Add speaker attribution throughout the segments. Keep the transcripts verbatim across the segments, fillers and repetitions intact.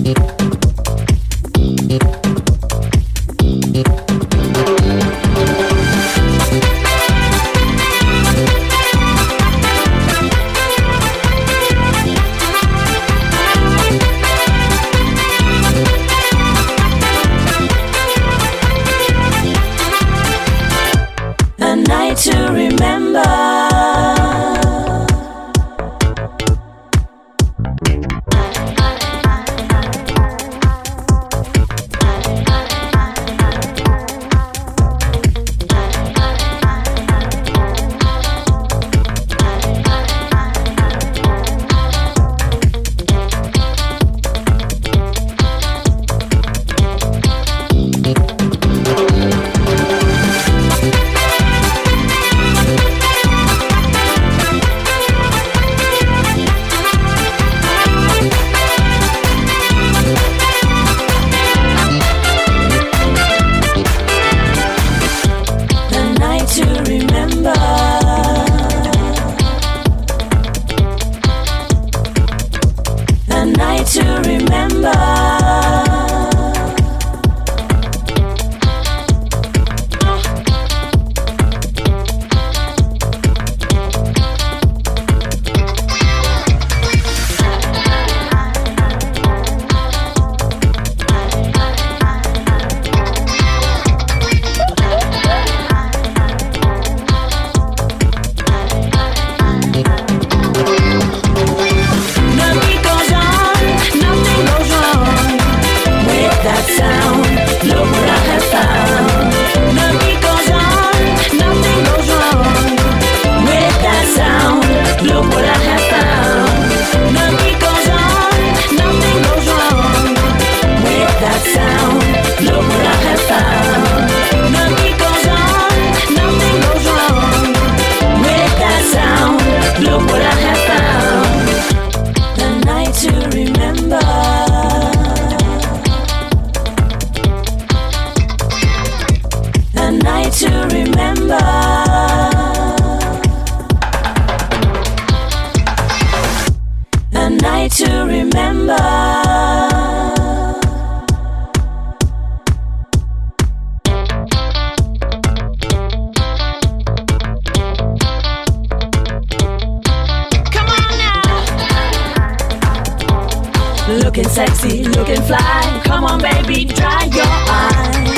Speaker 1: Looking sexy, looking fly. Come on, baby, dry your eyes.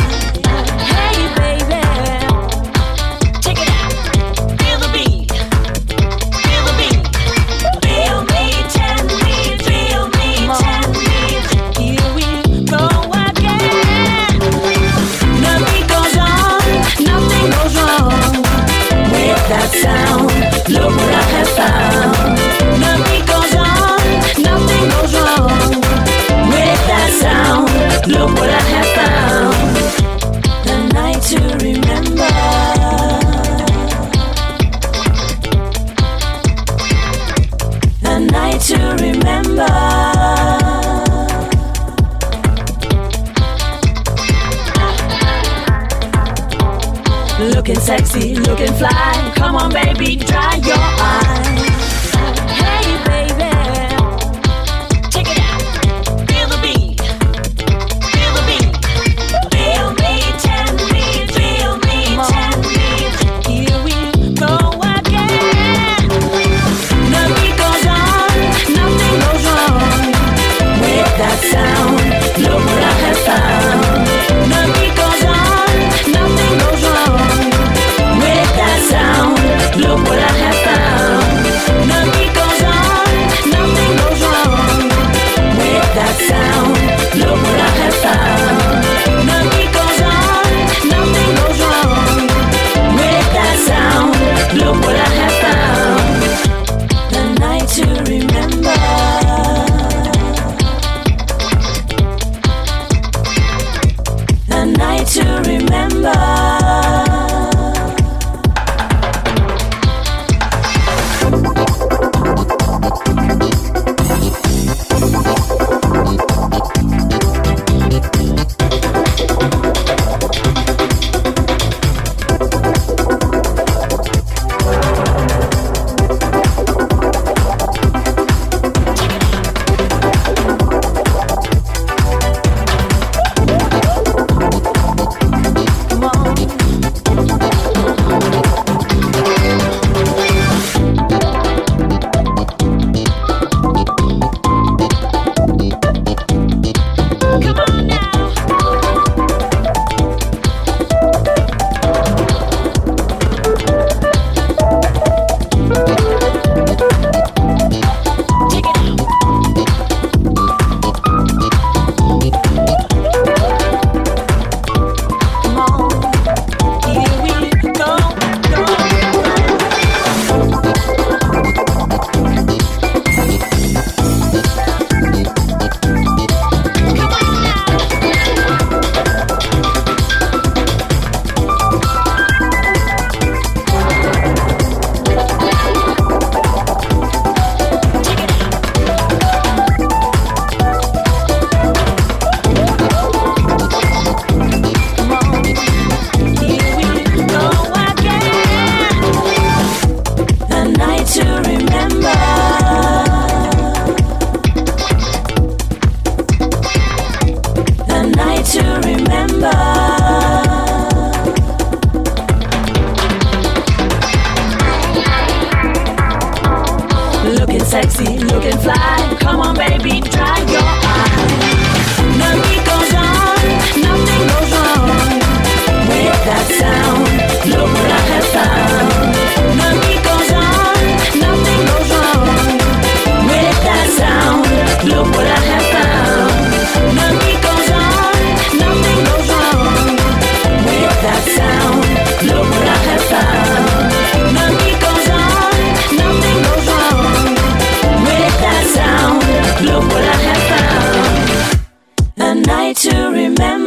Speaker 1: Hey, baby, check it out. Feel the beat, feel the beat. Feel me, tell me, feel me, tell me. Here we go again. The beat goes on, nothing goes wrong with that sound. Look what I have found. The beat goes on, nothing goes wrong with that sound. Look what I have found. The night to remember. The night to remember. Looking sexy, looking fly. Come on, baby, dry your eyes. Hey, baby, check it out. Feel the beat, feel the beat. Feel me, tell me, feel me, tell me. Here we go again. The beat goes on, nothing goes wrong with that sound. Look what I have found. The beat goes on, nothing goes wrong with that sound.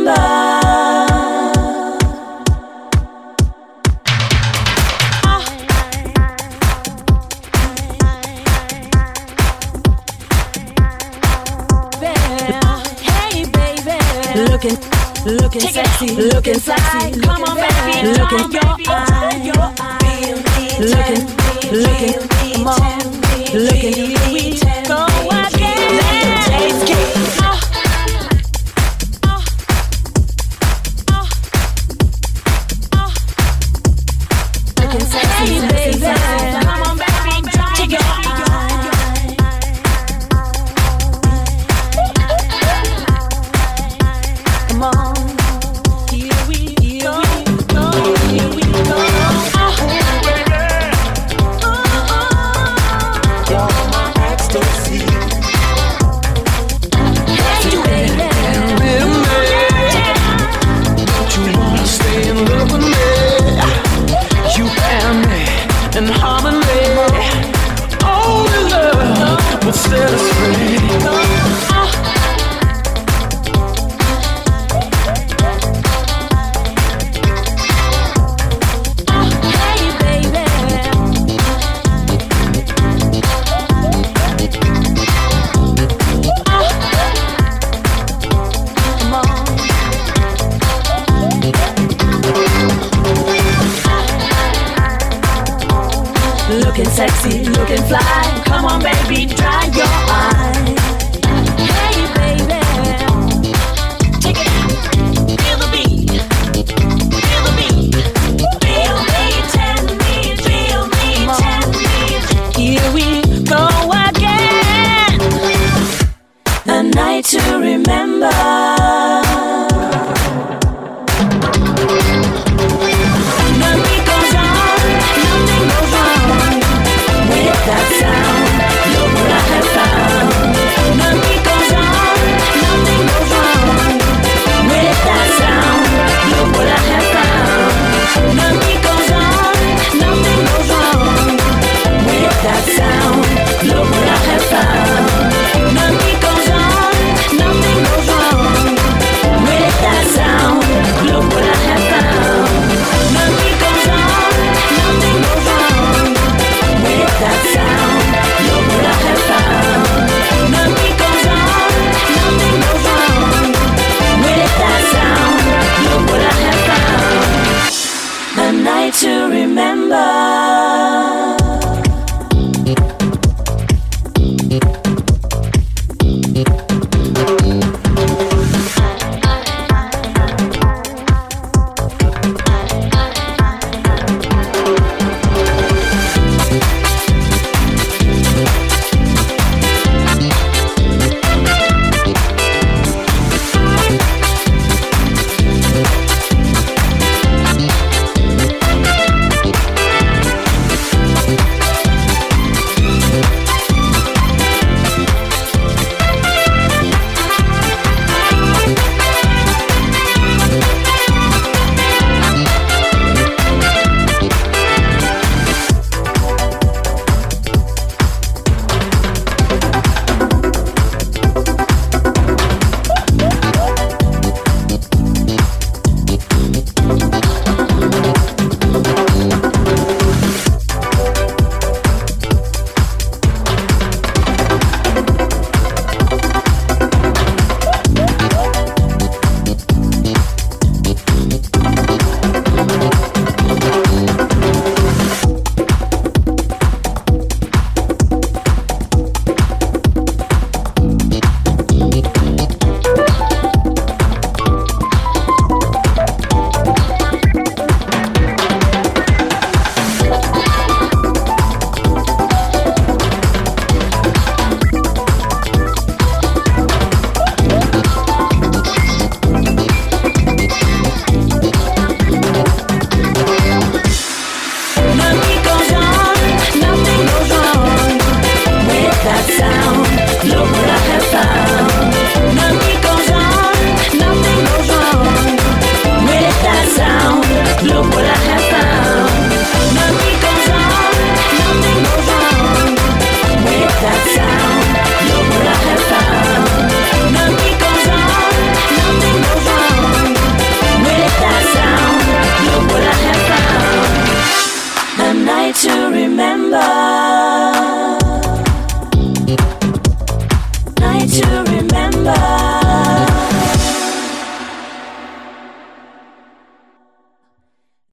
Speaker 1: Looking, looking sexy, looking sexy. Come on, baby, looking your eye. Looking, looking, come on, looking. Here we go again. Taste it. Looking sexy, baby. Come on, baby, take your eye. Come on, here we go, go, here we go. Oh, baby, oh, oh,
Speaker 2: you're my ecstasy.
Speaker 1: Hey, baby,
Speaker 2: don't you wanna stay in love with me? You and me in harmony. Only love will set us free.
Speaker 1: looking sexy, looking fly. Come on, baby, dry your eyes. Hey, baby, take it out, feel the beat, feel the beat, feel me, tell me, feel me, tell me. Here we go again, a night to remember.